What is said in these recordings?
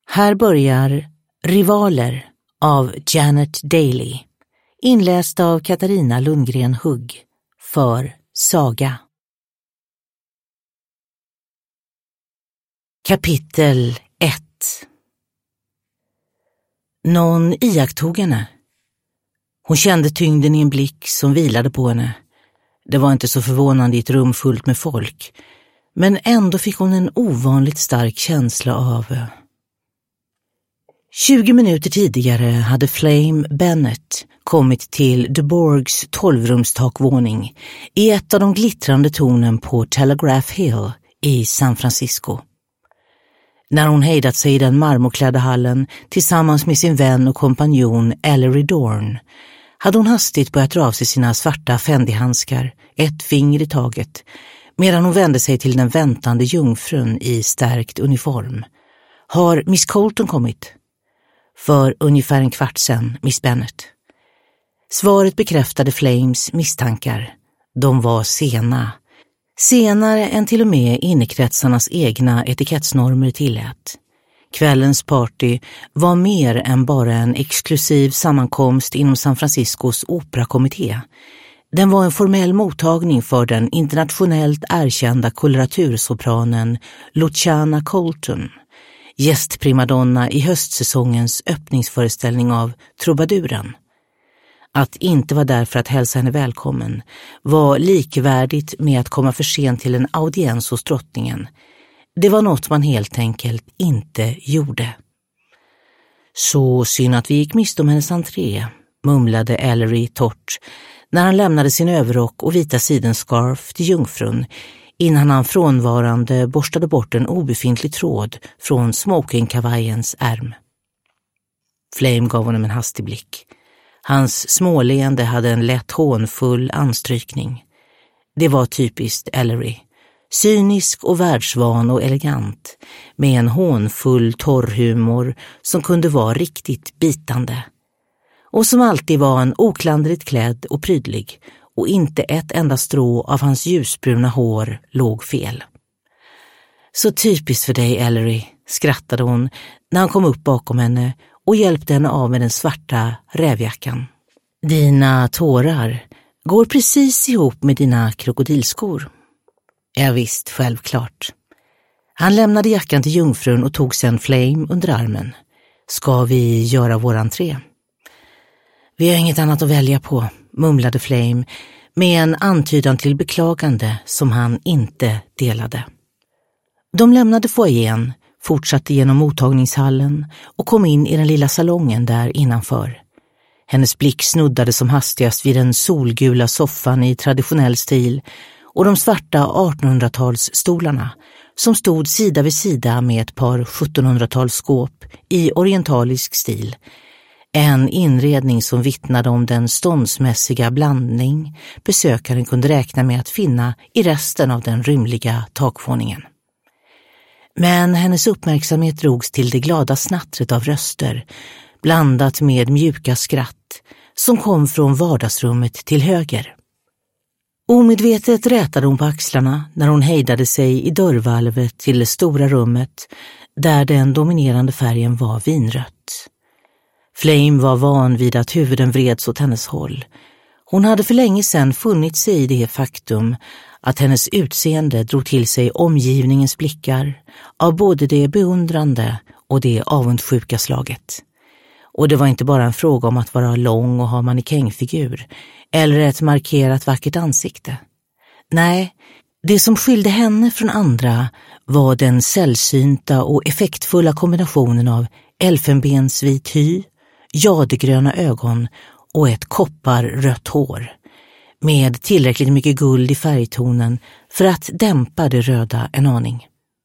Här börjar Rivaler av Janet Daly, inläst av Katarina Lundgren Hugg för Saga. Kapitel 1. Någon iakttog henne. Hon kände tyngden i en blick som vilade på henne. Det var inte så förvånande i ett rum fullt med folk, men ändå fick hon en ovanligt stark känsla av... 20 minuter tidigare hade Flame Bennett kommit till DeBorgs 12-rumstakvåning i ett av de glittrande tornen på Telegraph Hill i San Francisco. När hon hejdat sig i den marmorklädda hallen tillsammans med sin vän och kompanjon Ellery Dorn hade hon hastigt börjat dra av sig sina svarta Fendi-handskar, ett finger i taget, medan hon vände sig till den väntande jungfrun i stärkt uniform. Har Miss Colton kommit? För ungefär en kvart sedan, Miss Bennett. Svaret bekräftade Flames misstankar. De var sena. Senare än till och med innekretsarnas egna etikettsnormer tillät. Kvällens party var mer än bara en exklusiv sammankomst inom San Franciscos operakommitté. Den var en formell mottagning för den internationellt erkända koloratursopranen Luciana Colton, gästprimadonna i höstsäsongens öppningsföreställning av Trubaduren. Att inte vara där för att hälsa henne välkommen var likvärdigt med att komma för sent till en audiens hos drottningen. Det var något man helt enkelt inte gjorde. Så synd att vi gick miste om hennes entré, mumlade Ellery torrt när han lämnade sin överrock och vita sidenscarf till jungfrun innan han frånvarande borstade bort en obefintlig tråd från smokingkavajens ärm. Flame gav honom en hastig blick. Hans småleende hade en lätt hånfull anstrykning. Det var typiskt Ellery. Cynisk och världsvan och elegant, med en hånfull torrhumor som kunde vara riktigt bitande. Och som alltid var han oklanderligt klädd och prydlig, och inte ett enda strå av hans ljusbruna hår låg fel. Så typiskt för dig, Ellery, skrattade hon när han kom upp bakom henne och hjälpte henne av med den svarta rävjackan. Dina tårar går precis ihop med dina krokodilskor. Ja visst, självklart. Han lämnade jackan till jungfrun och tog sedan Flame under armen. Ska vi göra vår entré? Vi har inget annat att välja på, mumlade Flame med en antydan till beklagande som han inte delade. De lämnade foajén, fortsatte genom mottagningshallen och kom in i den lilla salongen där innanför. Hennes blick snuddade som hastigast vid den solgula soffan i traditionell stil och de svarta 1800-talsstolarna som stod sida vid sida med ett par 1700-talsskåp i orientalisk stil. En inredning som vittnade om den ståndsmässiga blandning besökaren kunde räkna med att finna i resten av den rymliga takvåningen. Men hennes uppmärksamhet drogs till det glada snattret av röster, blandat med mjuka skratt, som kom från vardagsrummet till höger. Omedvetet rätade hon på axlarna när hon hejdade sig i dörrvalvet till det stora rummet, där den dominerande färgen var vinrött. Flame var van vid att huvuden vreds åt hennes håll. Hon hade för länge sedan funnit sig i det faktum att hennes utseende drog till sig omgivningens blickar av både det beundrande och det avundsjuka slaget. Och det var inte bara en fråga om att vara lång och ha mannekängfigur eller ett markerat vackert ansikte. Nej, det som skilde henne från andra var den sällsynta och effektfulla kombinationen av elfenbensvit hy, jadegröna ögon och ett kopparrött hår, med tillräckligt mycket guld i färgtonen för att dämpa det röda en aning.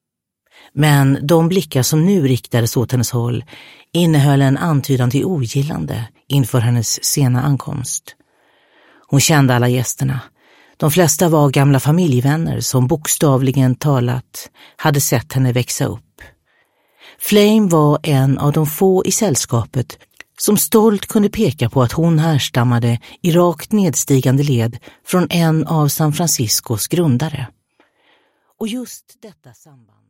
Men de blickar som nu riktades åt hennes håll innehöll en antydan till ogillande inför hennes sena ankomst. Hon kände alla gästerna. De flesta var gamla familjevänner som bokstavligen talat hade sett henne växa upp. Flame var en av de få i sällskapet som stolt kunde peka på att hon härstammade i rakt nedstigande led från en av San Franciscos grundare. Och just detta samband